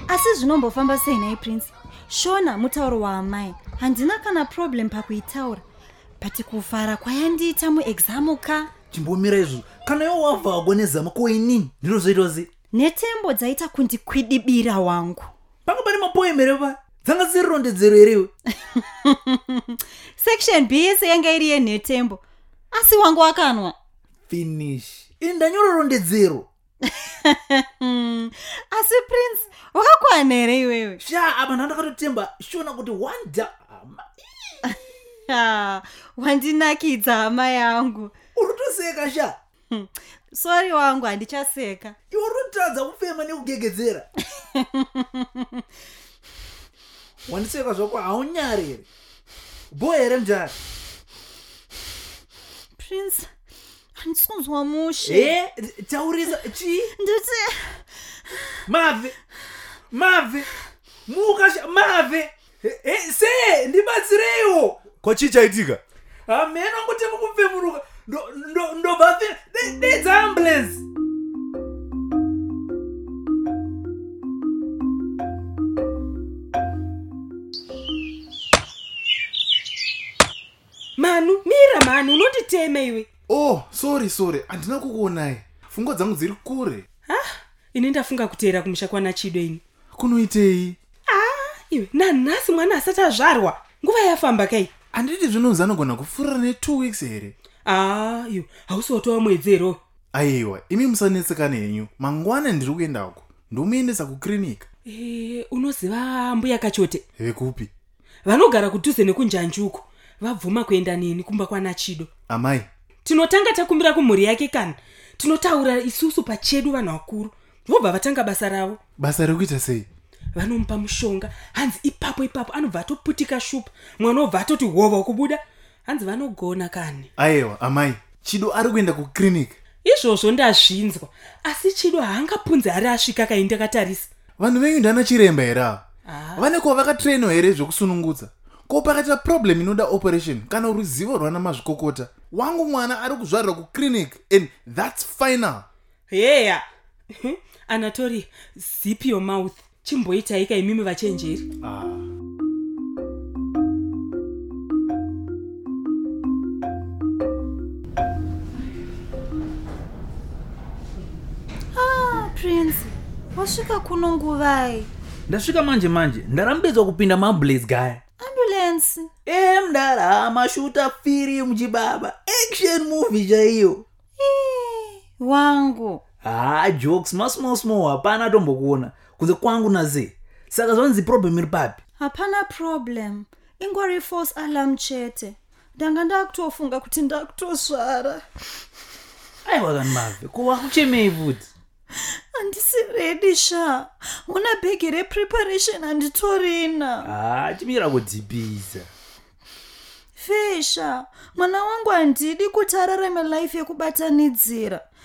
Asi zvinombofamba sei nei Prince? Shona mutauro waamai. Handina kana problem pakuitaura. But kufara kwayandiita muexam ka. Chimbomira izvo. Kana iwo wabva wagonezama koinini ndinozoitozi. Netembo dzaita kundikwidibira wangu. Panga pane mapoemere pa. Dzanga dziri rondedzero erewe. Section B yese yanga iri yenetembo. Asi wangu wakanwa. Finish. Indanyora rondedzero. Asi Prince, wakakwana here iwewe? Sha, apa ndakatotemba Shona kuti wanda. Wandinakidza hama yangu. Urutoseka Sha. Sorry wangu, handichaseka. Iwe urutadza kufema nekugegedzera. Wandiseka zvako haunyari here. Boy here mjari. Prince, handisinzwa mushe. Taurisa chi? Nditi Mave. Muka Sha, mave. Se, ndibatsirewo. Kwachichaitika? Ameno ngotema kufemuruka. Ndo bafe. That's ambulance. Manu, unonditeme iwe. Oh, sorry. Handina kukuonai. Fungo dzangu dziri kure. Ini ndafunga kuteera kumusha kwana Chido ini. Kunoitei? Iwe, nanhasi mwana asati azvarwa. Nguva yafamba kai. Handiti zvinonzi anogona kufurira ne2 weeks here. Iwe, hausiwotowa mwedzero. Aiwa, imi musanetsekane henyu. Mangwana ndiri kuendako. Ndomuendesa kuklinika. Unoziva mbuya Kachote? Vekupi? Vanogara kudhuze nekunjanjuko. Vabvuma kuenda neni kumba kwana Chido. Amai. Tinotanga takumbira kumhuri yake kana. Tinotaura isusu pachedu vanhu vakuru. Vobva vatanga basa ravo. Basa rekuita sei? Vanomupa mushonga. Hanzi ipapo anobva atoputika shupa. Mwana obva atoti hova kubuda. Hanzi vanogona kani. Aiwa, amai. Chido ari kuenda kuklinika. Izvozvo ndazvinzwa. Asi Chido haangapunze ari asvika kai ndakatarisa. Vanhu venyu ndana chiremba here ava? Vane kuva vakatrainwa here zvokusunungudza? Ko pakaita problem inoda operation kana ruzivo rwana mazvikokota. Wangu mwana ari kuzvarira kuklinika and that's final. Heya. Anatori, zip your mouth. Chimboitaika imimi vachenjeri. Prince, wasvika kuno nguvai? Ndasvika manje. Ndarambidzwa kupinda maambulance gaya. Ambulance? Mdara, mashuta firi mjibaba. Action movie chaiyo. Wangu. Jokes, small, hapana tombokuona. Kunze kwangu naze. Saka zvanzi problem iri papi? Hapana problem. Ingori false alarm chete. Ndanga ndakutofunga kuti ndakutosvara. Aiwa kani mave, kuva kuchemei futi? Handisi ready Sha. Una bhegi repreparation handitorina. Chimira kudhipisa. Fesha, mwana wangu handidi kuti ararame life yekubatanidzira.